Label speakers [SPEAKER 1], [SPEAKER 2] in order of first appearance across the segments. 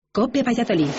[SPEAKER 1] COPE Valladolid.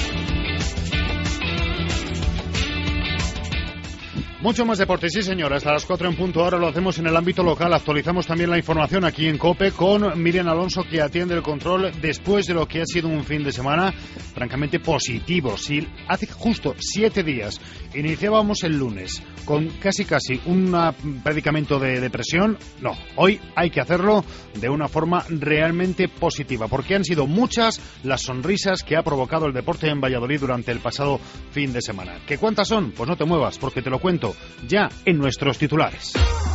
[SPEAKER 2] Mucho más deporte, sí señor, hasta las 4 en punto. Ahora lo hacemos en el ámbito local. Actualizamos también la información aquí en COPE con Miriam Alonso, que atiende el control después de lo que ha sido un fin de semana francamente positivo. Si hace justo 7 días iniciábamos el lunes con casi un predicamento de depresión, no, hoy hay que hacerlo de una forma realmente positiva, porque han sido muchas las sonrisas que ha provocado el deporte en Valladolid durante el pasado fin de semana. ¿Qué cuántas son? Pues no te muevas, porque te lo cuento ya en nuestros titulares.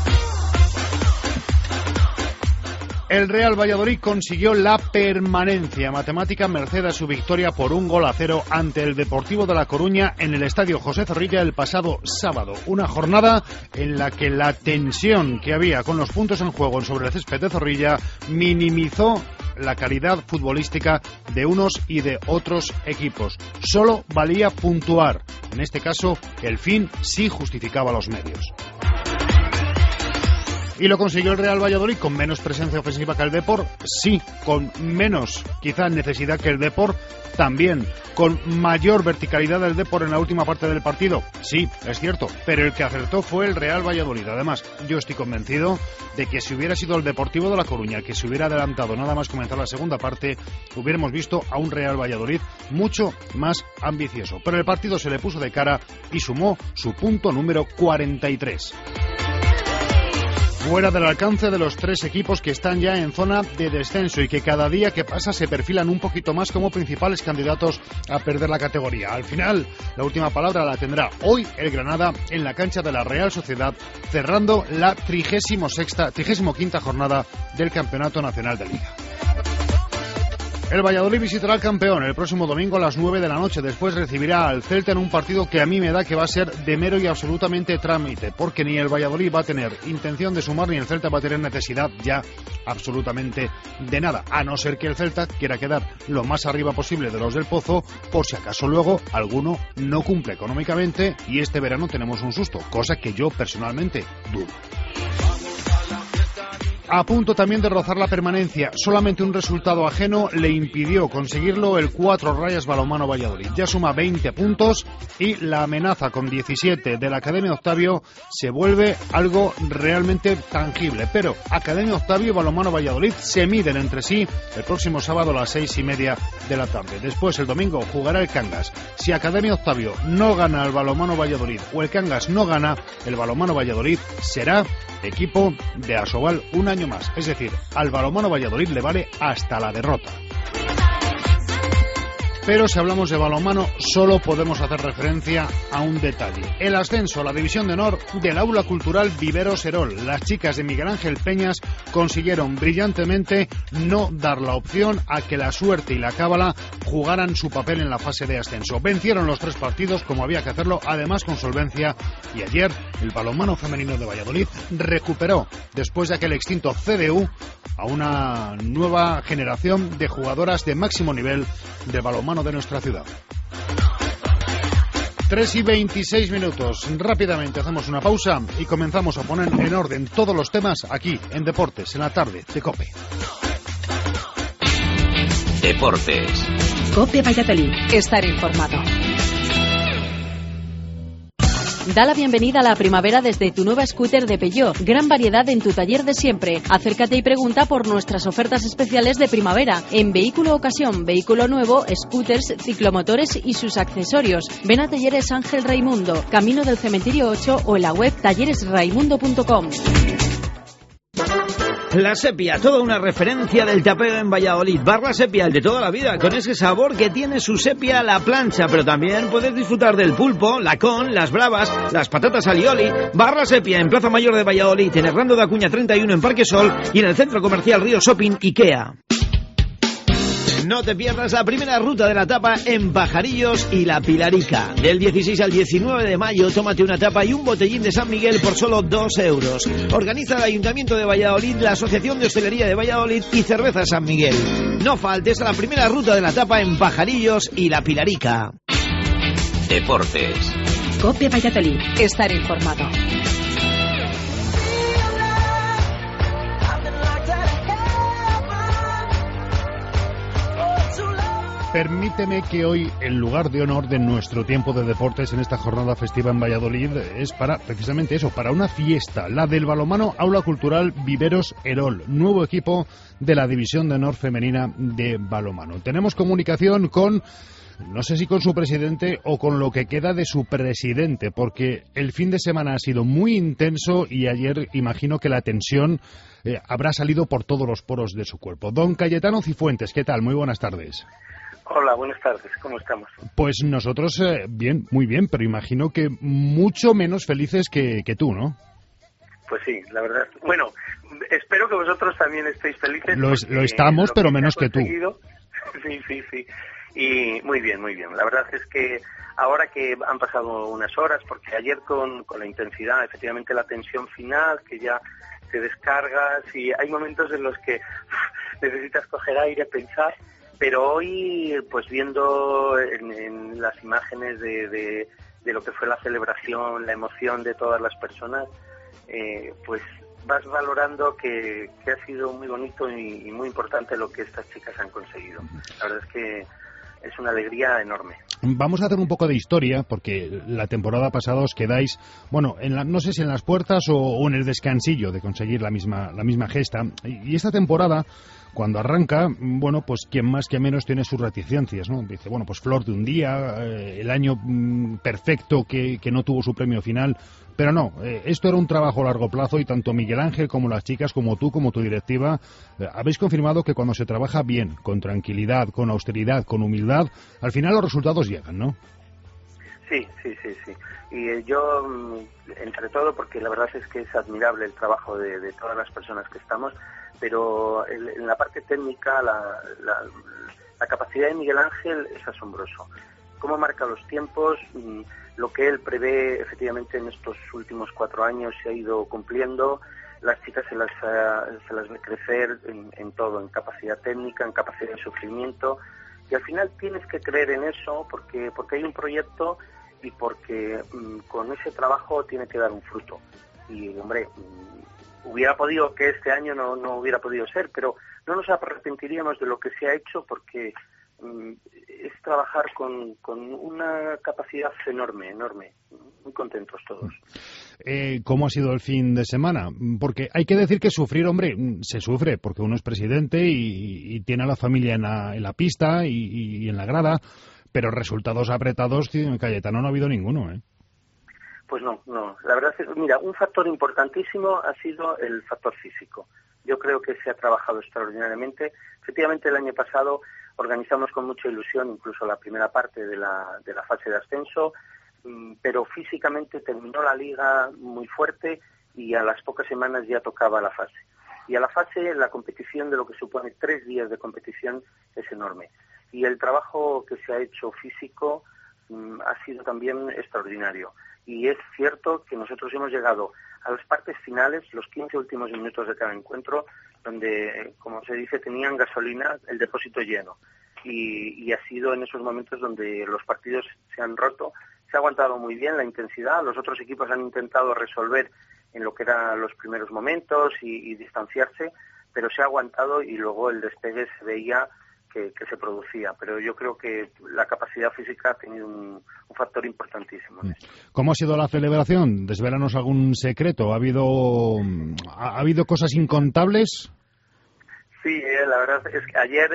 [SPEAKER 2] El Real Valladolid consiguió la permanencia matemática merced a su victoria por 1-0 ante el Deportivo de La Coruña en el Estadio José Zorrilla el pasado sábado. Una jornada en la que la tensión que había con los puntos en juego sobre el césped de Zorrilla minimizó la calidad futbolística de unos y de otros equipos. Solo valía puntuar. En este caso, el fin sí justificaba los medios. Y lo consiguió el Real Valladolid con menos presencia ofensiva que el Depor, sí, con menos quizá necesidad que el Depor, también, con mayor verticalidad del Depor en la última parte del partido, sí, es cierto, pero el que acertó fue el Real Valladolid. Además, yo estoy convencido de que si hubiera sido el Deportivo de La Coruña el que se hubiera adelantado nada más comenzar la segunda parte, hubiéramos visto a un Real Valladolid mucho más ambicioso. Pero el partido se le puso de cara y sumó su punto número 43. Fuera del alcance de los 3 equipos que están ya en zona de descenso y que cada día que pasa se perfilan un poquito más como principales candidatos a perder la categoría. Al final, la última palabra la tendrá hoy el Granada en la cancha de la Real Sociedad, cerrando la 35ª jornada del Campeonato Nacional de Liga. El Valladolid visitará al campeón el próximo domingo a las 9 de la noche. Después recibirá al Celta en un partido que a mí me da que va a ser de mero y absolutamente trámite, porque ni el Valladolid va a tener intención de sumar ni el Celta va a tener necesidad ya absolutamente de nada, a no ser que el Celta quiera quedar lo más arriba posible de los del Pozo, por si acaso luego alguno no cumple económicamente y este verano tenemos un susto, cosa que yo personalmente dudo. A punto también de rozar la permanencia, solamente un resultado ajeno le impidió conseguirlo el 4 Rayas Balonmano Valladolid. Ya suma 20 puntos y la amenaza con 17 de la Academia Octavio se vuelve algo realmente tangible. Pero Academia Octavio y Balonmano Valladolid se miden entre sí el próximo sábado a las 6:30 de la tarde. Después el domingo jugará el Cangas. Si Academia Octavio no gana al Balonmano Valladolid o el Cangas no gana, el Balonmano Valladolid será equipo de Asobal un año más, es decir, al Balonmano Valladolid le vale hasta la derrota. Pero si hablamos de balonmano, solo podemos hacer referencia a un detalle. El ascenso a la División de Honor del Aula Cultural Vivero Serol. Las chicas de Miguel Ángel Peñas consiguieron brillantemente no dar la opción a que la suerte y la cábala jugaran su papel en la fase de ascenso. Vencieron los 3 partidos como había que hacerlo, además con solvencia. Y ayer el balonmano femenino de Valladolid recuperó, después de aquel extinto CDU, a una nueva generación de jugadoras de máximo nivel de balonmano de nuestra ciudad. 3:26. Rápidamente hacemos una pausa y comenzamos a poner en orden todos los temas aquí en Deportes, en la tarde de COPE.
[SPEAKER 3] Deportes.
[SPEAKER 1] COPE Valladolid. Estar informado.
[SPEAKER 4] Da la bienvenida a la primavera desde tu nueva scooter de Peugeot. Gran variedad en tu taller de siempre. Acércate y pregunta por nuestras ofertas especiales de primavera. En vehículo ocasión, vehículo nuevo, scooters, ciclomotores y sus accesorios. Ven a Talleres Ángel Raimundo, Camino del Cementerio 8 o en la web talleresraimundo.com.
[SPEAKER 5] La Sepia, toda una referencia del tapeo en Valladolid. Bar La Sepia, el de toda la vida, con ese sabor que tiene su sepia a la plancha. Pero también puedes disfrutar del pulpo, la con, las bravas, las patatas alioli. Bar La Sepia, en Plaza Mayor de Valladolid, en Hernando de Acuña 31 en Parque Sol y en el Centro Comercial Río Shopping Ikea. No te pierdas la primera ruta de la tapa en Pajarillos y La Pilarica. Del 16 al 19 de mayo, tómate una tapa y un botellín de San Miguel por solo 2 euros. Organiza el Ayuntamiento de Valladolid, la Asociación de Hostelería de Valladolid y Cerveza San Miguel. No faltes a la primera ruta de la tapa en Pajarillos y La Pilarica.
[SPEAKER 3] Deportes.
[SPEAKER 1] COPE Valladolid. Estar informado.
[SPEAKER 2] Permíteme que hoy el lugar de honor de nuestro tiempo de deportes en esta jornada festiva en Valladolid es para, precisamente eso, para una fiesta, la del balonmano Aula Cultural Viveros Erol, nuevo equipo de la División de Honor Femenina de balonmano. Tenemos comunicación con, no sé si con su presidente o con lo que queda de su presidente, porque el fin de semana ha sido muy intenso y ayer imagino que la tensión habrá salido por todos los poros de su cuerpo. Don Cayetano Cifuentes, ¿qué tal? Muy buenas tardes.
[SPEAKER 6] Hola, buenas tardes, ¿cómo estamos?
[SPEAKER 2] Pues nosotros bien, muy bien, pero imagino que mucho menos felices que tú, ¿no?
[SPEAKER 6] Pues sí, la verdad. Bueno, espero que vosotros también estéis felices.
[SPEAKER 2] Lo estamos, pero menos que tú.
[SPEAKER 6] Sí. Y muy bien. La verdad es que ahora que han pasado unas horas, porque ayer con la intensidad, efectivamente la tensión final, que ya te descargas y hay momentos en los que necesitas coger aire, pensar. Pero hoy, pues viendo en las imágenes de lo que fue la celebración, la emoción de todas las personas, pues vas valorando que ha sido muy bonito y muy importante lo que estas chicas han conseguido. La verdad es que es una alegría enorme.
[SPEAKER 2] Vamos a hacer un poco de historia, porque la temporada pasada os quedáis, bueno, no sé si en las puertas o en el descansillo de conseguir la misma gesta. Y esta temporada, cuando arranca, bueno, pues quien más que menos tiene sus reticencias, ¿no? Dice, bueno, pues flor de un día, el año perfecto que no tuvo su premio final. Pero no, esto era un trabajo a largo plazo y tanto Miguel Ángel como las chicas, como tú, como tu directiva, habéis confirmado que cuando se trabaja bien, con tranquilidad, con austeridad, con humildad, al final los resultados llegan, ¿no?
[SPEAKER 6] Sí. Y yo, entre todo, porque la verdad es que es admirable el trabajo de todas las personas que estamos, pero en la parte técnica la capacidad de Miguel Ángel es asombroso. Cómo marca los tiempos, lo que él prevé efectivamente en estos últimos 4 años se ha ido cumpliendo. Las chicas se las ve crecer en todo, en capacidad técnica, en capacidad de sufrimiento, y al final tienes que creer en eso porque hay un proyecto y porque con ese trabajo tiene que dar un fruto. Y hombre, hubiera podido que este año no hubiera podido ser, pero no nos arrepentiríamos de lo que se ha hecho porque es trabajar con una capacidad enorme, muy contentos todos.
[SPEAKER 2] ¿Cómo ha sido el fin de semana? Porque hay que decir que sufrir, hombre, se sufre, porque uno es presidente y tiene a la familia en la pista y en la grada, pero resultados apretados, Cayetano, no ha habido ninguno, ¿eh?
[SPEAKER 6] Pues no, la verdad es que, mira, un factor importantísimo ha sido el factor físico. Yo creo que se ha trabajado extraordinariamente. Efectivamente, el año pasado organizamos con mucha ilusión incluso la primera parte de la fase de ascenso, pero físicamente terminó la liga muy fuerte y a las pocas semanas ya tocaba la fase. Y a la fase, la competición de lo que supone 3 días de competición es enorme. Y el trabajo que se ha hecho físico ha sido también extraordinario. Y es cierto que nosotros hemos llegado a las partes finales, los 15 últimos minutos de cada encuentro, donde, como se dice, tenían gasolina, el depósito lleno. Y ha sido en esos momentos donde los partidos se han roto. Se ha aguantado muy bien la intensidad, los otros equipos han intentado resolver en lo que eran los primeros momentos y distanciarse, pero se ha aguantado y luego el despegue se veía que se producía, pero yo creo que la capacidad física ha tenido un factor importantísimo.
[SPEAKER 2] ¿Cómo ha sido la celebración? Desvélanos algún secreto. ¿Ha habido cosas incontables?
[SPEAKER 6] Sí, la verdad es que ayer,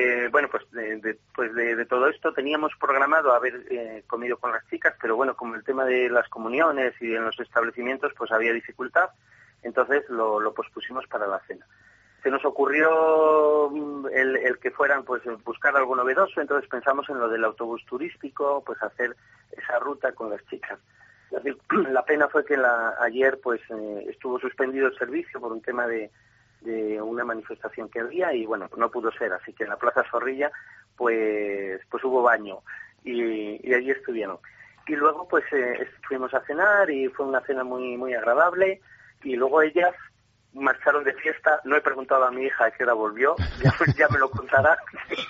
[SPEAKER 6] después de todo esto, teníamos programado haber comido con las chicas, pero bueno, como el tema de las comuniones y en los establecimientos, pues había dificultad, entonces lo pospusimos para la cena. Se nos ocurrió el que fueran, pues, buscar algo novedoso, entonces pensamos en lo del autobús turístico, pues hacer esa ruta con las chicas. La pena fue que ayer, pues, estuvo suspendido el servicio por un tema de una manifestación que había y, bueno, no pudo ser, así que en la Plaza Zorrilla, pues hubo baño y allí estuvieron. Y luego, pues, fuimos a cenar y fue una cena muy, muy agradable y luego ellas marcharon de fiesta. No he preguntado a mi hija a qué hora volvió, ya me lo contará.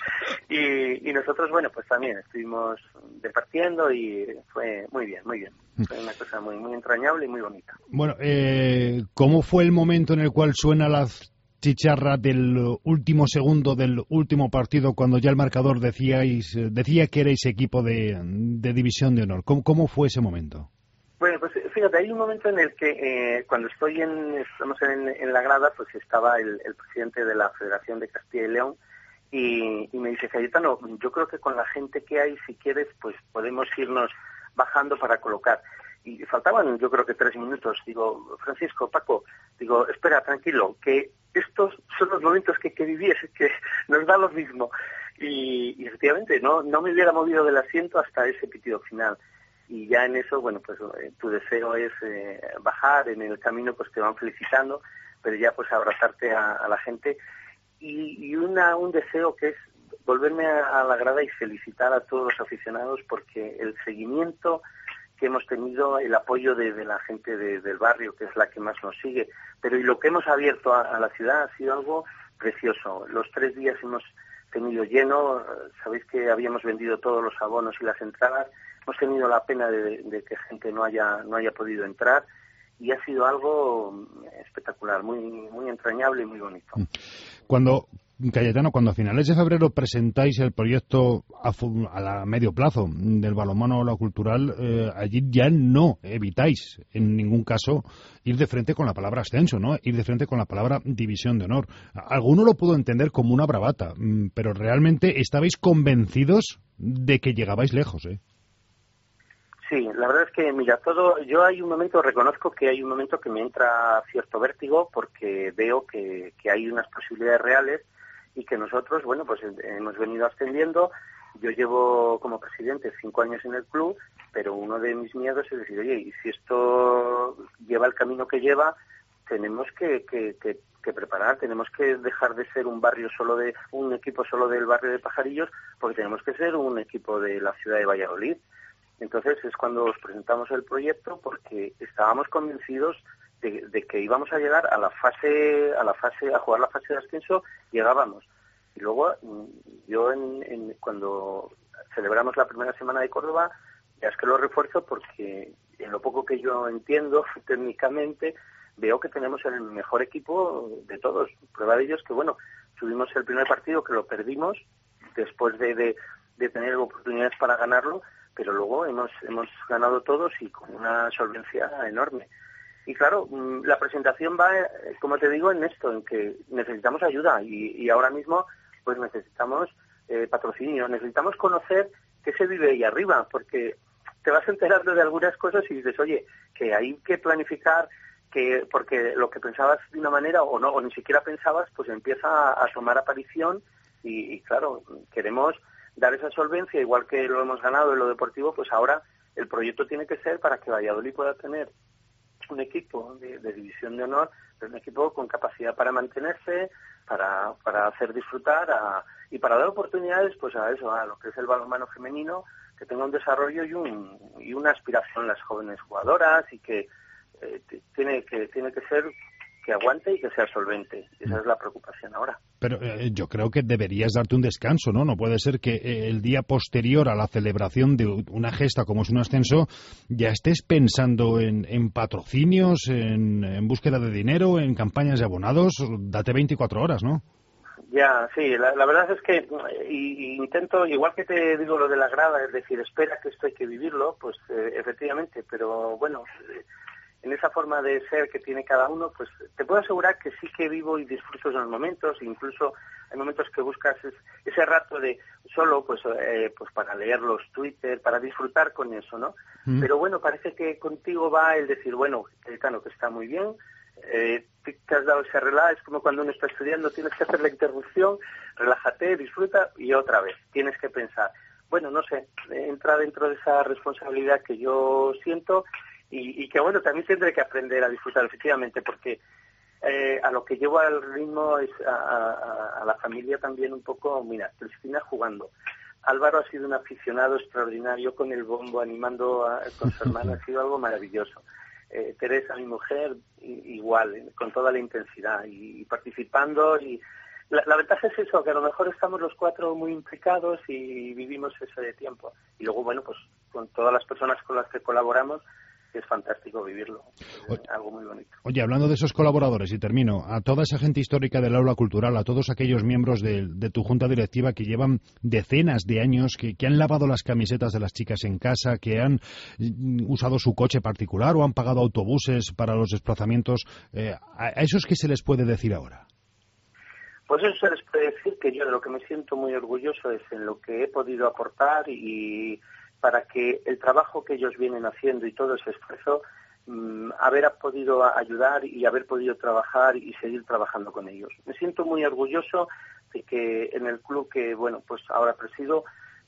[SPEAKER 6] y nosotros, bueno, pues también estuvimos departiendo y fue muy bien. Fue una cosa muy, muy entrañable y muy bonita.
[SPEAKER 2] Bueno, ¿cómo fue el momento en el cual suenan las chicharra del último segundo del último partido, cuando ya el marcador decía que erais equipo de División de Honor. ¿Cómo fue ese momento?
[SPEAKER 6] Bueno, pues fíjate, hay un momento en el que cuando estamos en la grada, pues estaba el presidente de la Federación de Castilla y León y me dice: Cayetano, yo creo que con la gente que hay, si quieres, pues podemos irnos bajando para colocar. Y faltaban, yo creo que 3 minutos. Digo: Francisco, Paco, digo, espera, tranquilo, que estos son los momentos que viví, es que nos da lo mismo. Y efectivamente, no me hubiera movido del asiento hasta ese pitido final. Y ya en eso, bueno, pues tu deseo es bajar, en el camino pues te van felicitando, pero ya pues abrazarte a la gente. Y un deseo que es volverme a la grada y felicitar a todos los aficionados, porque el seguimiento que hemos tenido, el apoyo de la gente del barrio, que es la que más nos sigue, pero y lo que hemos abierto a la ciudad ha sido algo precioso. Los 3 días hemos tenido lleno, sabéis que habíamos vendido todos los abonos y las entradas, hemos tenido la pena de que gente no haya podido entrar, y ha sido algo espectacular, muy, muy entrañable y muy bonito.
[SPEAKER 2] Cayetano, cuando a finales de febrero presentáis el proyecto a medio plazo del balonmano o la cultural, allí ya no evitáis en ningún caso ir de frente con la palabra ascenso, ¿no? Ir de frente con la palabra división de honor. Alguno lo pudo entender como una bravata, pero realmente estabais convencidos de que llegabais lejos, ¿eh?
[SPEAKER 6] Sí, la verdad es que, mira, reconozco que hay un momento que me entra cierto vértigo, porque veo que hay unas posibilidades reales y que nosotros, bueno, pues hemos venido ascendiendo. Yo llevo como presidente 5 años en el club, pero uno de mis miedos es decir, oye, y si esto lleva el camino que lleva, tenemos que preparar, tenemos que dejar de ser un equipo solo del barrio de Pajarillos, porque tenemos que ser un equipo de la ciudad de Valladolid. Entonces es cuando os presentamos el proyecto, porque estábamos convencidos de que íbamos a llegar a jugar la fase de ascenso, llegábamos. Y luego yo cuando celebramos la primera semana de Córdoba, ya es que lo refuerzo, porque en lo poco que yo entiendo técnicamente, veo que tenemos el mejor equipo de todos. Prueba de ello es que, bueno, tuvimos el primer partido que lo perdimos después de tener oportunidades para ganarlo, pero luego hemos ganado todos y con una solvencia enorme. Y claro, la presentación va, como te digo, en esto, en que necesitamos ayuda y ahora mismo pues necesitamos patrocinio, necesitamos conocer qué se vive ahí arriba, porque te vas enterando de algunas cosas y dices, oye, que hay que planificar, porque lo que pensabas de una manera o ni siquiera pensabas, pues empieza a tomar aparición y claro, queremos dar esa solvencia, igual que lo hemos ganado en lo deportivo, pues ahora el proyecto tiene que ser para que Valladolid pueda tener un equipo de división de honor, pero un equipo con capacidad para mantenerse, para hacer disfrutar y para dar oportunidades pues a lo que es el balonmano femenino, que tenga un desarrollo y una aspiración en las jóvenes jugadoras, y que tiene que ser que aguante y que sea solvente. Esa es la preocupación ahora.
[SPEAKER 2] Pero yo creo que deberías darte un descanso, ¿no? No puede ser que el día posterior a la celebración de una gesta como es un ascenso ya estés pensando en patrocinios, en búsqueda de dinero, en campañas de abonados. Date 24 horas, ¿no?
[SPEAKER 6] Ya, sí, la verdad es que intento, igual que te digo lo de la grada, es decir, espera que esto hay que vivirlo, pues efectivamente, pero bueno, en esa forma de ser que tiene cada uno, pues te puedo asegurar que sí que vivo y disfruto esos momentos. Incluso hay momentos que buscas ese rato de solo pues para leer los Twitter, para disfrutar con eso, ¿no? Pero bueno, parece que contigo va el decir, bueno, Cayetano, que está muy bien, te has dado ese relax, es como cuando uno está estudiando, tienes que hacer la interrupción, relájate, disfruta y otra vez tienes que pensar. Bueno, no sé, entra dentro de esa responsabilidad que yo siento. Y que bueno, también tendré que aprender a disfrutar, efectivamente, porque a lo que llevo al ritmo es a la familia también un poco. Mira, Cristina jugando, Álvaro ha sido un aficionado extraordinario con el bombo, animando con su hermana, ha sido algo maravilloso. Teresa, mi mujer, igual, con toda la intensidad y participando. Y la ventaja es eso, que a lo mejor estamos los 4 muy implicados y vivimos ese tiempo. Y luego, bueno, pues con todas las personas con las que colaboramos, que es fantástico vivirlo, algo muy bonito.
[SPEAKER 2] Oye, hablando de esos colaboradores, y termino, a toda esa gente histórica del aula cultural, a todos aquellos miembros de tu junta directiva que llevan decenas de años, que han lavado las camisetas de las chicas en casa, que han usado su coche particular o han pagado autobuses para los desplazamientos, ¿a esos qué se les puede decir ahora?
[SPEAKER 6] Pues eso se les puede decir que yo de lo que me siento muy orgulloso es en lo que he podido aportar y para que el trabajo que ellos vienen haciendo y todo ese esfuerzo, haber podido ayudar y haber podido trabajar y seguir trabajando con ellos. Me siento muy orgulloso de que en el club que, bueno, pues ahora presido,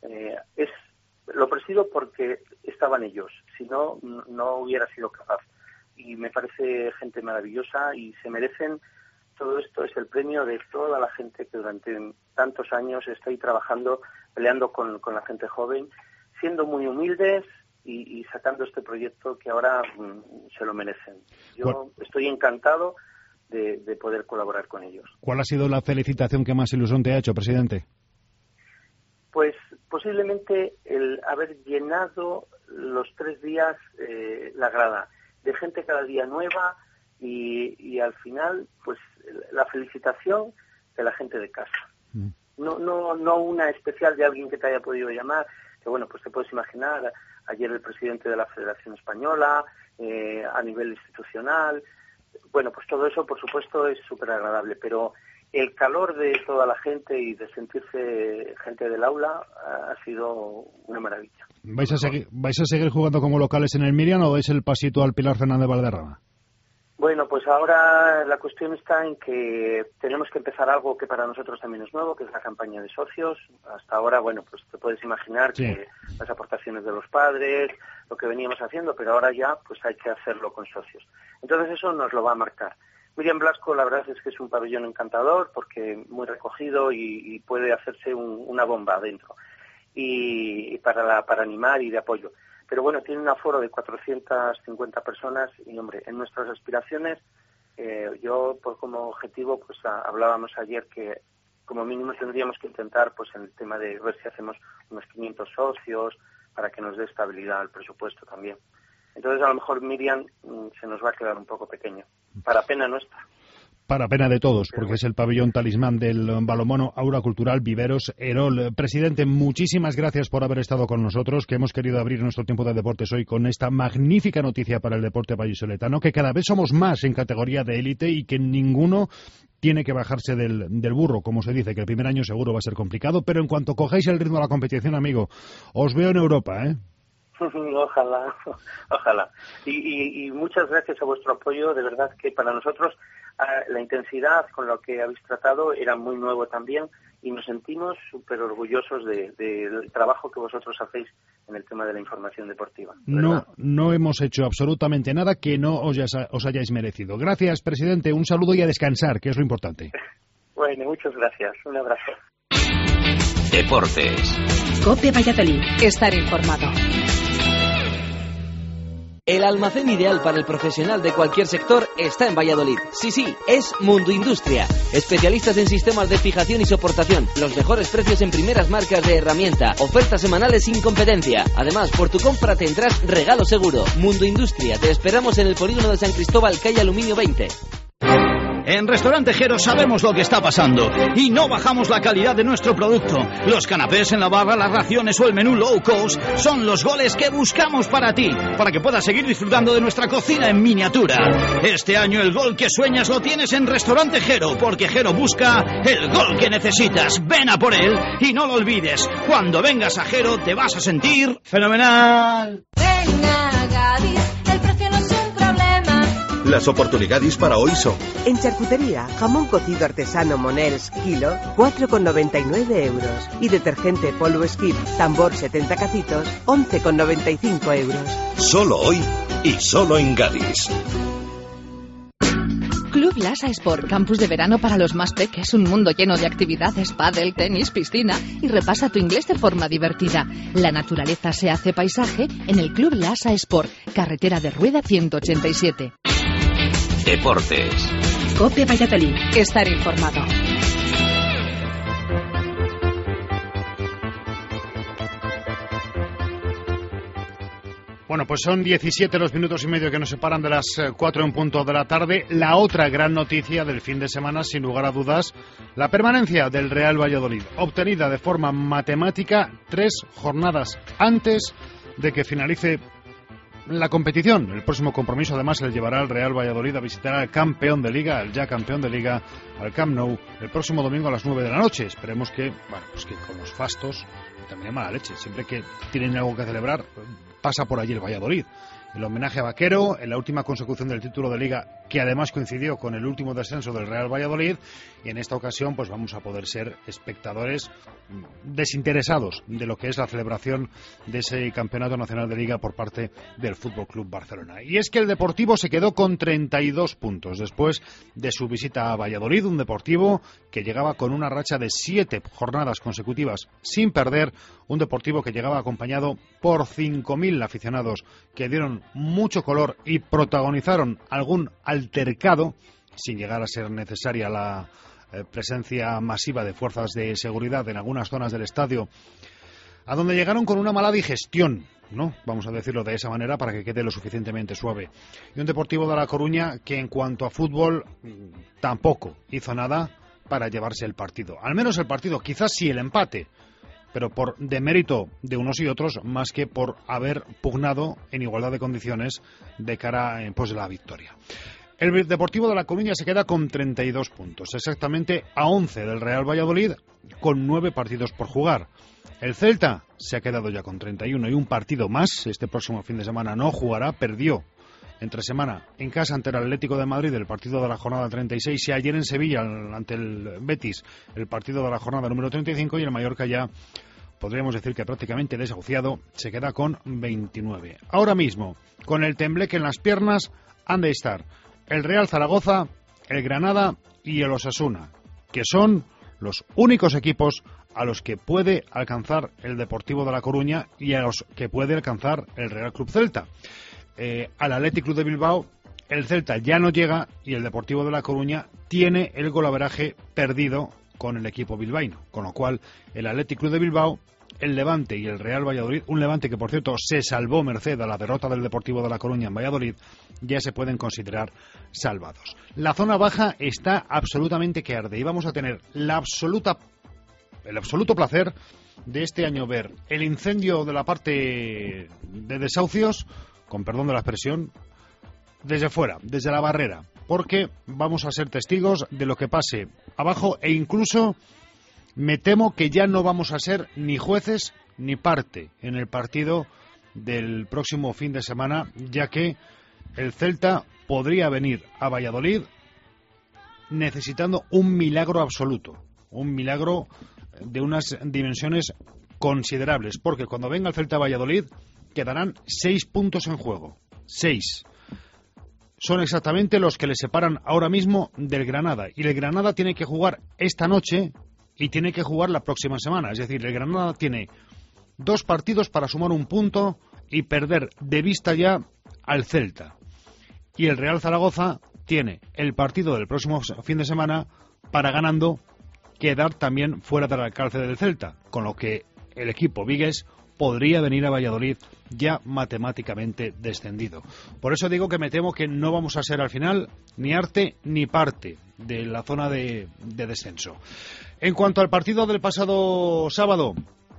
[SPEAKER 6] lo presido porque estaban ellos, si no, no hubiera sido capaz. Y me parece gente maravillosa y se merecen. Todo esto es el premio de toda la gente que durante tantos años está ahí trabajando, peleando con la gente joven, siendo muy humildes y sacando este proyecto que ahora se lo merecen. Yo estoy encantado de poder colaborar con ellos.
[SPEAKER 2] ¿Cuál ha sido la felicitación que más ilusión te ha hecho, presidente?
[SPEAKER 6] Pues posiblemente el haber llenado los 3 días la grada de gente cada día nueva y al final pues la felicitación de la gente de casa. No una especial de alguien que te haya podido llamar, que bueno, pues te puedes imaginar, ayer el presidente de la Federación Española, a nivel institucional, bueno, pues todo eso por supuesto es súper agradable, pero el calor de toda la gente y de sentirse gente del aula ha sido una maravilla.
[SPEAKER 2] ¿Vais a seguir jugando como locales en el Miriam o es el pasito al Pilar Fernández Valderrama?
[SPEAKER 6] Bueno, pues ahora la cuestión está en que tenemos que empezar algo que para nosotros también es nuevo, que es la campaña de socios. Hasta ahora, bueno, pues te puedes imaginar que las aportaciones de los padres, lo que veníamos haciendo, pero ahora ya pues hay que hacerlo con socios. Entonces eso nos lo va a marcar. Miriam Blasco, la verdad es que es un pabellón encantador porque muy recogido y puede hacerse una bomba adentro y para animar y de apoyo. Pero bueno, tiene un aforo de 450 personas y, hombre, en nuestras aspiraciones, yo como objetivo, pues hablábamos ayer que como mínimo tendríamos que intentar, pues en el tema de ver si hacemos unos 500 socios para que nos dé estabilidad al presupuesto también. Entonces, a lo mejor Miriam se nos va a quedar un poco pequeño, para pena nuestra.
[SPEAKER 2] Para pena de todos, porque es el pabellón talismán del balonmano Aula Cultural Viveros Erol. Presidente, muchísimas gracias por haber estado con nosotros, que hemos querido abrir nuestro tiempo de deportes hoy con esta magnífica noticia para el deporte vallisoletano, que cada vez somos más en categoría de élite y que ninguno tiene que bajarse del burro, como se dice, que el primer año seguro va a ser complicado, pero en cuanto cojáis el ritmo de la competición, amigo, os veo en Europa, ¿eh?
[SPEAKER 6] Ojalá. Y muchas gracias a vuestro apoyo, de verdad que para nosotros la intensidad con la que habéis tratado era muy nuevo también y nos sentimos súper orgullosos del trabajo que vosotros hacéis en el tema de la información deportiva.
[SPEAKER 2] No hemos hecho absolutamente nada que no os hayáis merecido. Gracias, presidente, un saludo y a descansar, que es lo importante.
[SPEAKER 6] Bueno, muchas gracias, un abrazo.
[SPEAKER 3] Deportes.
[SPEAKER 1] COPE Valladolid. Estar informado.
[SPEAKER 7] El almacén ideal para el profesional de cualquier sector está en Valladolid. Sí, es Mundo Industria. Especialistas en sistemas de fijación y soportación. Los mejores precios en primeras marcas de herramienta. Ofertas semanales sin competencia. Además, por tu compra tendrás regalo seguro. Mundo Industria. Te esperamos en el polígono de San Cristóbal, calle Aluminio 20.
[SPEAKER 5] En Restaurante Jero sabemos lo que está pasando y no bajamos la calidad de nuestro producto. Los canapés en la barra, las raciones o el menú low cost son los goles que buscamos para ti, para que puedas seguir disfrutando de nuestra cocina en miniatura. Este año el gol que sueñas lo tienes en Restaurante Jero, porque Jero busca el gol que necesitas. Ven a por él y no lo olvides. Cuando vengas a Jero te vas a sentir fenomenal.
[SPEAKER 8] Ven a Gadis, el precio no es un problema.
[SPEAKER 9] Las oportunidades para hoy son:
[SPEAKER 10] en charcutería, jamón cocido artesano Monels, kilo, 4,99 euros. Y detergente polvo Skip, tambor 70 cacitos, 11,95 euros.
[SPEAKER 9] Solo hoy y solo en Gadis.
[SPEAKER 11] Club Lasa Sport, campus de verano para los más peques, un mundo lleno de actividades, pádel, tenis, piscina, y repasa tu inglés de forma divertida. La naturaleza se hace paisaje en el Club Lasa Sport, carretera de Rueda 187.
[SPEAKER 3] Deportes.
[SPEAKER 1] COPE Valladolid. Estar informado.
[SPEAKER 2] Bueno, pues son 17 los minutos y medio que nos separan de las 4 en punto de la tarde. La otra gran noticia del fin de semana, sin lugar a dudas, la permanencia del Real Valladolid, obtenida de forma matemática 3 jornadas antes de que finalice la competición. El próximo compromiso, además, le llevará al Real Valladolid a visitar al campeón de Liga, al ya campeón de Liga, al Camp Nou, el próximo domingo a las 9 de la noche. Esperemos que, bueno, pues que con los fastos, también mala leche, siempre que tienen algo que celebrar, pasa por allí el Valladolid. El homenaje a Vaquero en la última consecución del título de Liga, que además coincidió con el último descenso del Real Valladolid, y en esta ocasión pues vamos a poder ser espectadores desinteresados de lo que es la celebración de ese Campeonato Nacional de Liga por parte del Fútbol Club Barcelona. Y es que el Deportivo se quedó con 32 puntos después de su visita a Valladolid, un Deportivo que llegaba con una racha de 7 jornadas consecutivas sin perder, un Deportivo que llegaba acompañado por 5.000 aficionados que dieron mucho color y protagonizaron algún altercado, sin llegar a ser necesaria la presencia masiva de fuerzas de seguridad en algunas zonas del estadio, a donde llegaron con una mala digestión, ¿no? Vamos a decirlo de esa manera para que quede lo suficientemente suave. Y un Deportivo de La Coruña que en cuanto a fútbol tampoco hizo nada para llevarse el partido. Al menos el partido, quizás sí el empate, pero por demérito de unos y otros, más que por haber pugnado en igualdad de condiciones de cara pues, a la victoria. El Deportivo de La Coruña se queda con 32 puntos, exactamente a 11 del Real Valladolid, con 9 partidos por jugar. El Celta se ha quedado ya con 31 y un partido más. Este próximo fin de semana no jugará, perdió entre semana en casa ante el Atlético de Madrid el partido de la jornada 36 y ayer en Sevilla ante el Betis el partido de la jornada número 35, y el Mallorca ya podríamos decir que prácticamente desahuciado se queda con 29. Ahora mismo, con el tembleque en las piernas, han de estar el Real Zaragoza, el Granada y el Osasuna, que son los únicos equipos a los que puede alcanzar el Deportivo de La Coruña y a los que puede alcanzar el Real Club Celta. Al Athletic Club de Bilbao el Celta ya no llega y el Deportivo de La Coruña tiene el golaveraje perdido con el equipo bilbaíno, con lo cual el Athletic Club de Bilbao, el Levante y el Real Valladolid, un Levante que por cierto se salvó merced a la derrota del Deportivo de La Coruña en Valladolid, ya se pueden considerar salvados. La zona baja está absolutamente que arde y vamos a tener el absoluto placer de este año ver el incendio de la parte de desahucios, con perdón de la expresión, desde fuera, desde la barrera, porque vamos a ser testigos de lo que pase abajo e incluso me temo que ya no vamos a ser ni jueces ni parte en el partido del próximo fin de semana, ya que el Celta podría venir a Valladolid necesitando un milagro absoluto, un milagro de unas dimensiones considerables, porque cuando venga el Celta a Valladolid quedarán 6 puntos en juego. 6. Son exactamente los que le separan ahora mismo del Granada. Y el Granada tiene que jugar esta noche y tiene que jugar la próxima semana. Es decir, el Granada tiene 2 partidos para sumar un punto y perder de vista ya al Celta. Y el Real Zaragoza tiene el partido del próximo fin de semana para, ganando, quedar también fuera del alcance del Celta. Con lo que el equipo vigués podría venir a Valladolid ya matemáticamente descendido. Por eso digo que me temo que no vamos a ser al final ni arte ni parte de la zona de descenso. En cuanto al partido del pasado sábado,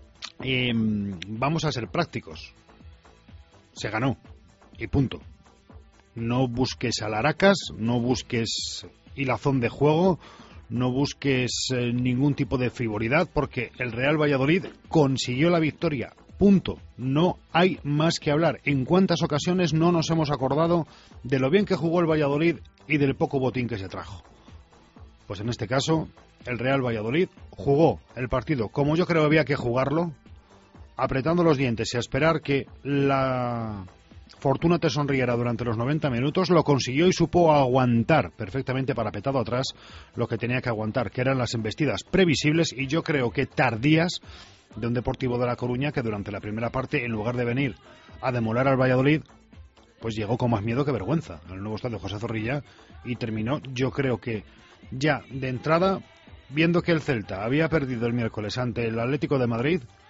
[SPEAKER 2] vamos a ser prácticos. Se ganó y punto. No busques alaracas, no busques hilazón de juego, no busques ningún tipo de frivolidad, porque el Real Valladolid consiguió la victoria. Punto. No hay más que hablar. ¿En cuántas ocasiones no nos hemos acordado de lo bien que jugó el Valladolid y del poco botín que se trajo? Pues en este caso, el Real Valladolid jugó el partido como yo creo que había que jugarlo, apretando los dientes y a esperar que la fortuna te sonriera durante los 90 minutos. Lo consiguió y supo aguantar perfectamente, parapetado atrás, lo que tenía que aguantar, que eran las embestidas previsibles y yo creo que tardías de un Deportivo de La Coruña que durante la primera parte, en lugar de venir a demoler al Valladolid, pues llegó con más miedo que vergüenza al nuevo estadio José Zorrilla y terminó, yo creo que ya de entrada, viendo que el Celta había perdido el miércoles ante el Atlético de Madrid,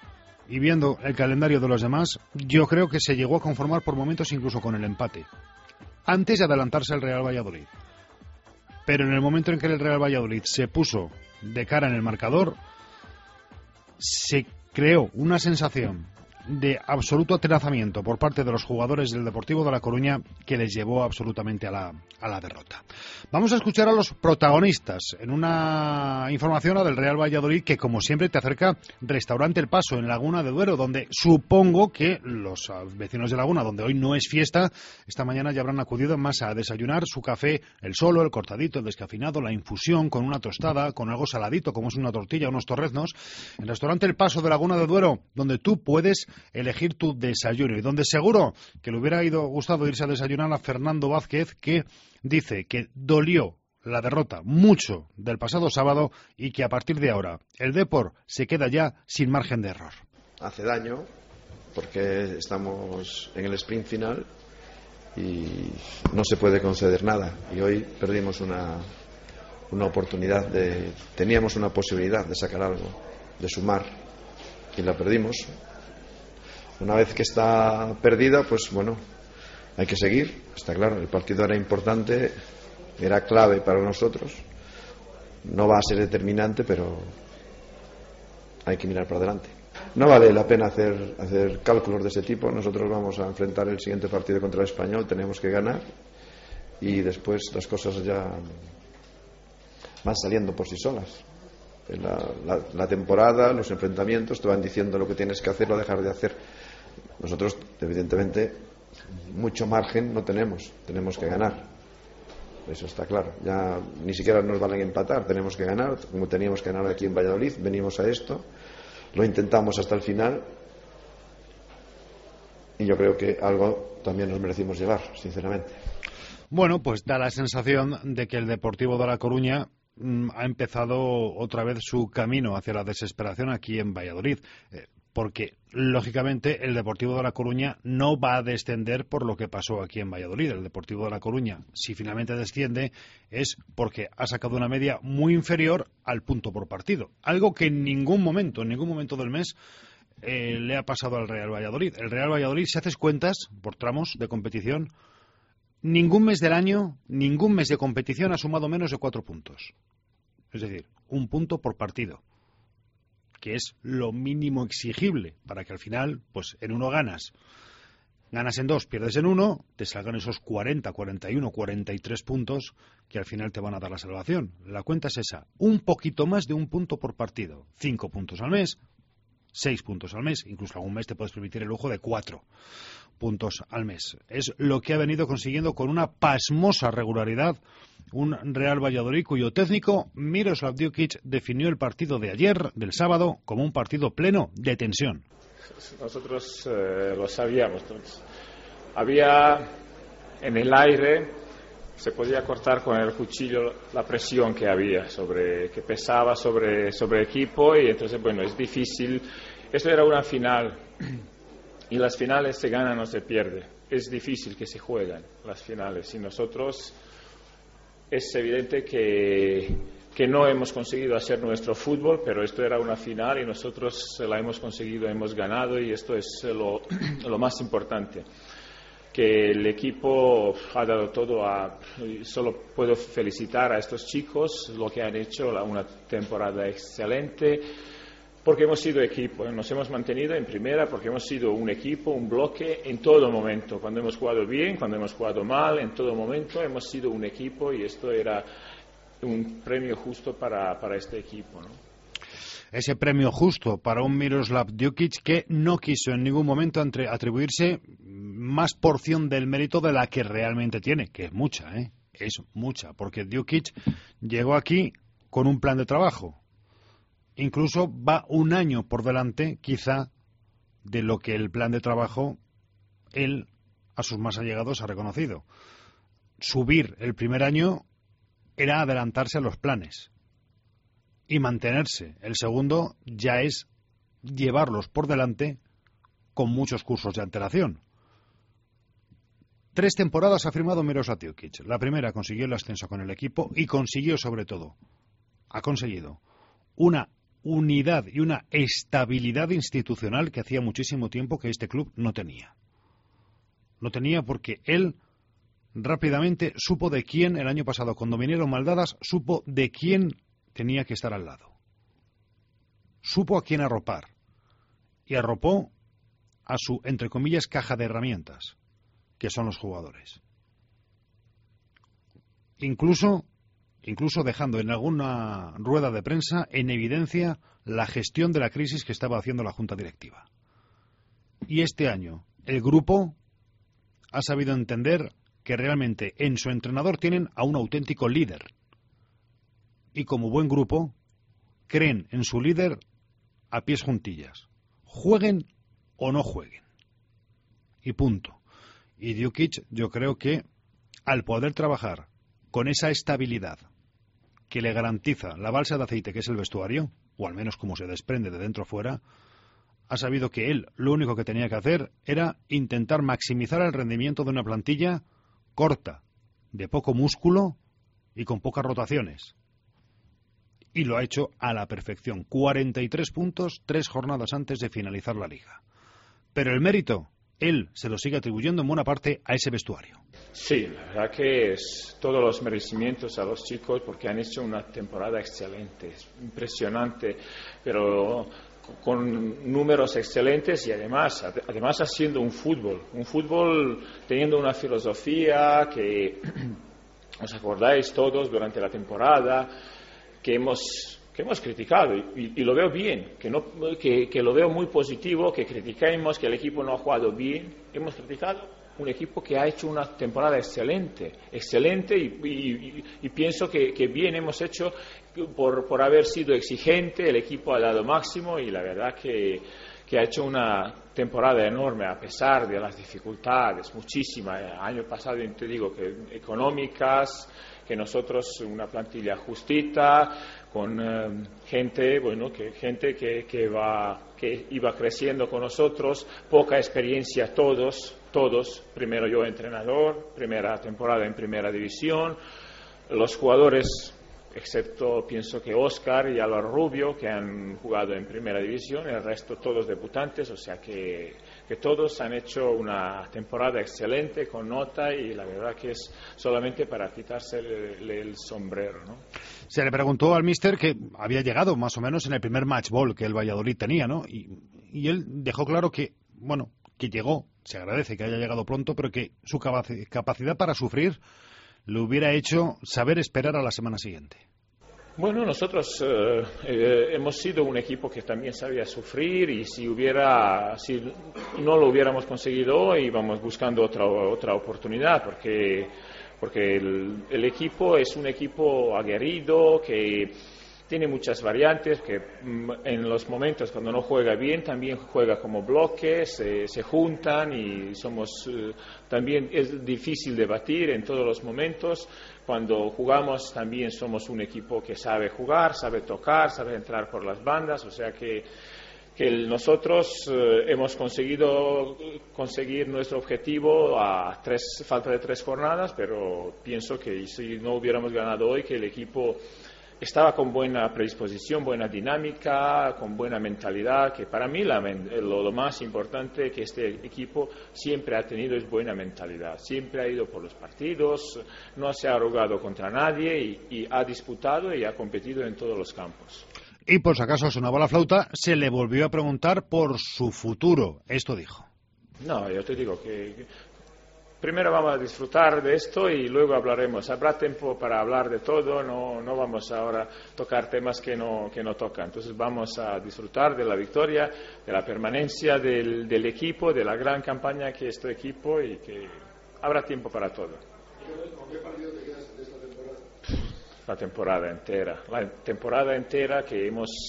[SPEAKER 2] y viendo el calendario de los demás, yo creo que se llegó a conformar por momentos incluso con el empate, antes de adelantarse el Real Valladolid. Pero en el momento en que el Real Valladolid se puso de cara en el marcador, se creó una sensación de absoluto atenazamiento por parte de los jugadores del Deportivo de La Coruña que les llevó absolutamente a la derrota. Vamos a escuchar a los protagonistas en una información del Real Valladolid que, como siempre, te acerca Restaurante El Paso en Laguna de Duero, donde supongo que los vecinos de Laguna, donde hoy no es fiesta, esta mañana ya habrán acudido más a desayunar su café, el solo, el cortadito, el descafeinado, la infusión, con una tostada, con algo saladito como es una tortilla, unos torreznos. En Restaurante El Paso de Laguna de Duero, donde tú puedes elegir tu desayuno y donde seguro que le hubiera gustado irse a desayunar a Fernando Vázquez, que dice que dolió la derrota mucho del pasado sábado y que a partir de ahora el Depor se queda ya sin margen de error.
[SPEAKER 12] Hace daño porque estamos en el sprint final y no se puede conceder nada, y hoy perdimos una oportunidad, teníamos una posibilidad de sacar algo, de sumar, y la perdimos. Una vez que está perdida, pues bueno, hay que seguir, está claro. El partido era importante, era clave para nosotros. No va a ser determinante, pero hay que mirar para adelante. No vale la pena hacer cálculos de ese tipo. Nosotros vamos a enfrentar el siguiente partido contra el Español, tenemos que ganar, y después las cosas ya van saliendo por sí solas. La temporada, los enfrentamientos te van diciendo lo que tienes que hacer o dejar de hacer. Nosotros, evidentemente, mucho margen no tenemos que ganar, eso está claro. Ya ni siquiera nos valen empatar, tenemos que ganar, como teníamos que ganar aquí en Valladolid. Venimos a esto, lo intentamos hasta el final, y yo creo que algo también nos merecimos llevar, sinceramente.
[SPEAKER 2] Bueno, pues da la sensación de que el Deportivo de La Coruña ha empezado otra vez su camino hacia la desesperación aquí en Valladolid, porque lógicamente el Deportivo de La Coruña no va a descender por lo que pasó aquí en Valladolid. El Deportivo de La Coruña, si finalmente desciende, es porque ha sacado una media muy inferior al punto por partido, algo que en ningún momento del mes le ha pasado al Real Valladolid. El Real Valladolid, si haces cuentas por tramos de competición, ningún mes del año, ningún mes de competición ha sumado menos de 4 puntos. Es decir, 1 punto por partido, que es lo mínimo exigible para que al final, pues en uno ganas en 2, pierdes en 1, te salgan esos 40, 41, 43 puntos que al final te van a dar la salvación. La cuenta es esa, un poquito más de 1 punto por partido, 5 puntos al mes, 6 puntos al mes, incluso algún mes te puedes permitir el lujo de 4 puntos al mes. Es lo que ha venido consiguiendo con una pasmosa regularidad un Real Valladolid cuyo técnico Miroslav Djukic definió el partido de ayer, del sábado, como un partido pleno de tensión.
[SPEAKER 13] Nosotros lo sabíamos. Entonces, había en el aire, se podía cortar con el cuchillo la presión que había, que pesaba sobre el equipo, y entonces, bueno, es difícil. Esto era una final, y las finales se ganan o se pierden. Es difícil que se juegan las finales, y nosotros es evidente que no hemos conseguido hacer nuestro fútbol, pero esto era una final y nosotros la hemos conseguido, hemos ganado, y esto es lo más importante. Que el equipo ha dado todo solo puedo felicitar a estos chicos, lo que han hecho, una temporada excelente, porque hemos sido equipo, nos hemos mantenido en primera, porque hemos sido un equipo, un bloque en todo momento, cuando hemos jugado bien, cuando hemos jugado mal, en todo momento hemos sido un equipo, y esto era un premio justo para este equipo, ¿no?
[SPEAKER 2] Ese premio justo para un Miroslav Djukic que no quiso en ningún momento atribuirse más porción del mérito de la que realmente tiene, que es mucha, es mucha, porque Djukic llegó aquí con un plan de trabajo. Incluso va un año por delante, quizá, de lo que el plan de trabajo él a sus más allegados ha reconocido. Subir el primer año era adelantarse a los planes, y mantenerse el segundo ya es llevarlos por delante con muchos cursos de antelación. 3 temporadas ha firmado Miroslav Djukic. La primera consiguió el ascenso con el equipo y consiguió, sobre todo, ha conseguido una unidad y una estabilidad institucional que hacía muchísimo tiempo que este club no tenía. No tenía porque él rápidamente supo de quién, el año pasado, cuando vinieron maldadas, supo de quién tenía que estar al lado. Supo a quién arropar. Y arropó a su, entre comillas, caja de herramientas, que son los jugadores. Incluso dejando en alguna rueda de prensa en evidencia la gestión de la crisis que estaba haciendo la Junta Directiva. Y este año el grupo ha sabido entender que realmente en su entrenador tienen a un auténtico líder. Y como buen grupo, creen en su líder a pies juntillas. Jueguen o no jueguen. Y punto. Y Djukic, yo creo que al poder trabajar con esa estabilidad que le garantiza la balsa de aceite que es el vestuario, o al menos como se desprende de dentro a fuera, ha sabido que él lo único que tenía que hacer era intentar maximizar el rendimiento de una plantilla corta, de poco músculo y con pocas rotaciones. Y lo ha hecho a la perfección. 43 puntos, 3 jornadas antes de finalizar la liga. Pero el mérito, él se lo sigue atribuyendo en buena parte a ese vestuario.
[SPEAKER 13] Sí, la verdad que es todos los merecimientos a los chicos porque han hecho una temporada excelente, impresionante, pero con números excelentes y además haciendo un fútbol teniendo una filosofía que os acordáis todos durante la temporada que hemos criticado y lo veo bien, que lo veo muy positivo, que criticamos que el equipo no ha jugado bien. Hemos criticado un equipo que ha hecho una temporada excelente y pienso que bien hemos hecho por haber sido exigente. El equipo ha dado máximo y la verdad que ha hecho una temporada enorme a pesar de las dificultades, muchísimas. El año pasado te digo que económicas, que nosotros una plantilla justita con gente que iba creciendo con nosotros, poca experiencia todos, primero yo entrenador, primera temporada en primera división, los jugadores excepto pienso que Óscar y Álvaro Rubio que han jugado en primera división, el resto todos debutantes, o sea que todos han hecho una temporada excelente con nota y la verdad que es solamente para quitarse el sombrero, ¿no?
[SPEAKER 2] Se le preguntó al míster que había llegado más o menos en el primer match ball que el Valladolid tenía, ¿no? Y él dejó claro que, bueno, que llegó, se agradece que haya llegado pronto, pero que su capacidad para sufrir le hubiera hecho saber esperar a la semana siguiente.
[SPEAKER 13] Bueno, nosotros hemos sido un equipo que también sabía sufrir y si no lo hubiéramos conseguido hoy íbamos buscando otra oportunidad porque el equipo es un equipo aguerrido que tiene muchas variantes, que en los momentos cuando no juega bien también juega como bloques, se juntan y también es difícil de batir en todos los momentos. Cuando jugamos también somos un equipo que sabe jugar, sabe tocar, sabe entrar por las bandas, o sea que nosotros hemos conseguido conseguir nuestro objetivo a falta de 3 jornadas, pero pienso que si no hubiéramos ganado hoy, que el equipo estaba con buena predisposición, buena dinámica, con buena mentalidad, que para mí lo más importante que este equipo siempre ha tenido es buena mentalidad. Siempre ha ido por los partidos, no se ha arrogado contra nadie y ha disputado y ha competido en todos los campos.
[SPEAKER 2] Y por si acaso sonaba la flauta, se le volvió a preguntar por su futuro. Esto dijo.
[SPEAKER 13] No, yo te digo que primero vamos a disfrutar de esto y luego hablaremos. Habrá tiempo para hablar de todo, no vamos ahora a tocar temas que no tocan. Entonces vamos a disfrutar de la victoria, de la permanencia del equipo, de la gran campaña que es este equipo y que habrá tiempo para todo.
[SPEAKER 14] ¿Con qué partido te quedas de esta temporada?
[SPEAKER 13] La temporada entera que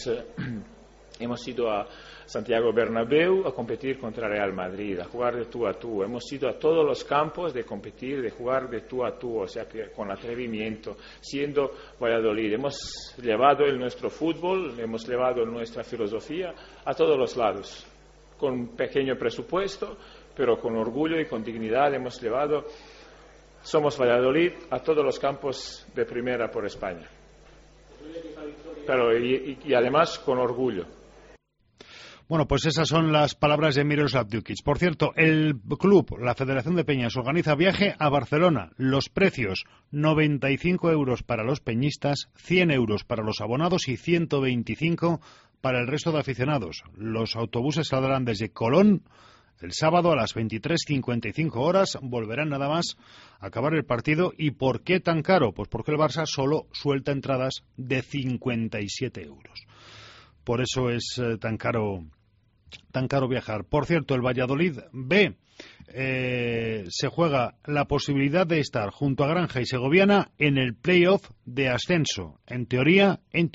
[SPEAKER 13] hemos ido a Santiago Bernabéu a competir contra Real Madrid, a jugar de tú a tú. Hemos ido a todos los campos de competir, de jugar de tú a tú, o sea, que con atrevimiento, siendo Valladolid. Hemos llevado nuestro fútbol, hemos llevado nuestra filosofía a todos los lados, con un pequeño presupuesto, pero con orgullo y con dignidad hemos llevado Somos Valladolid a todos los campos de primera por España. pero y además con orgullo.
[SPEAKER 2] Bueno, pues esas son las palabras de Miroslav Djukic. Por cierto, el club, la Federación de Peñas, organiza viaje a Barcelona. Los precios, 95 euros para los peñistas, 100 euros para los abonados y 125 para el resto de aficionados. Los autobuses saldrán desde Colón el sábado a las 23:55 horas. Volverán nada más a acabar el partido. ¿Y por qué tan caro? Pues porque el Barça solo suelta entradas de 57 euros. Por eso es tan caro viajar. Por cierto, el Valladolid B se juega la posibilidad de estar junto a Granja y Segoviana en el playoff de ascenso. En teoría,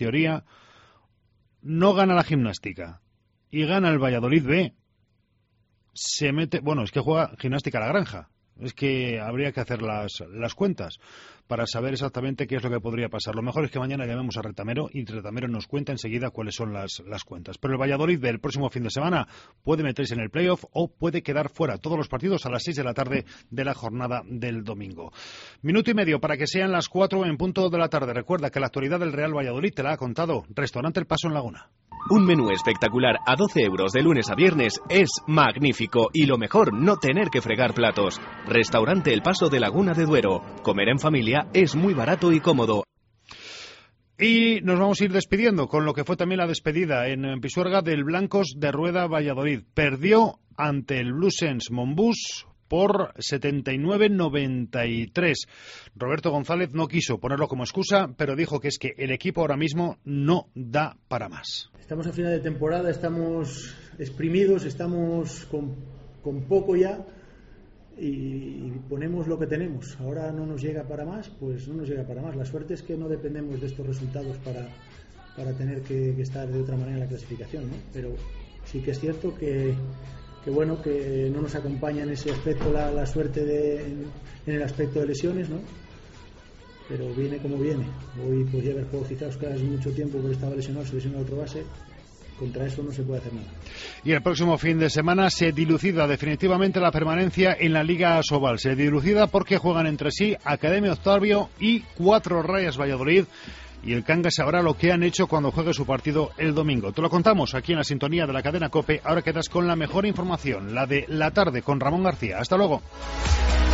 [SPEAKER 2] no gana la Gimnástica y gana el Valladolid B. Se mete, bueno, es que juega Gimnástica La Granja. Es que habría que hacer las cuentas para saber exactamente qué es lo que podría pasar. Lo mejor es que mañana llamemos a Retamero y Retamero nos cuenta enseguida cuáles son las cuentas. Pero el Valladolid del próximo fin de semana puede meterse en el playoff o puede quedar fuera. Todos los partidos a las 6 de la tarde de la jornada del domingo. Minuto y medio para que sean las 4 en punto de la tarde. Recuerda que la actualidad del Real Valladolid te la ha contado Restaurante El Paso en Laguna.
[SPEAKER 15] Un menú espectacular a 12 euros de lunes a viernes es magnífico y lo mejor, no tener que fregar platos. Restaurante El Paso de Laguna de Duero. Comer en familia es muy barato y cómodo.
[SPEAKER 2] Y nos vamos a ir despidiendo con lo que fue también la despedida en Pisuerga del Blancos de Rueda Valladolid. Perdió ante el Bluesens Monbus por 79-93. Roberto González no quiso ponerlo como excusa, pero dijo que es que el equipo ahora mismo no da para más.
[SPEAKER 16] Estamos a final de temporada, estamos exprimidos, estamos con poco ya y ponemos lo que tenemos. Ahora no nos llega para más, pues no nos llega para más. La suerte es que no dependemos de estos resultados para tener que estar de otra manera en la clasificación, ¿no? Pero sí que es cierto que bueno, que no nos acompaña en ese aspecto la suerte en el aspecto de lesiones, ¿no? Pero viene como viene. Hoy podía haber jugado quizás hace mucho tiempo porque estaba lesionado, se lesionó otro base. Contra eso no se puede hacer nada.
[SPEAKER 2] Y el próximo fin de semana se dilucida definitivamente la permanencia en la Liga Asobal. Se dilucida porque juegan entre sí Academia Octavio y Cuatro Rayas Valladolid. Y el Cangas sabrá lo que han hecho cuando juegue su partido el domingo. Te lo contamos aquí en la sintonía de la cadena COPE. Ahora quedas con la mejor información, la de la tarde con Ramón García. Hasta luego.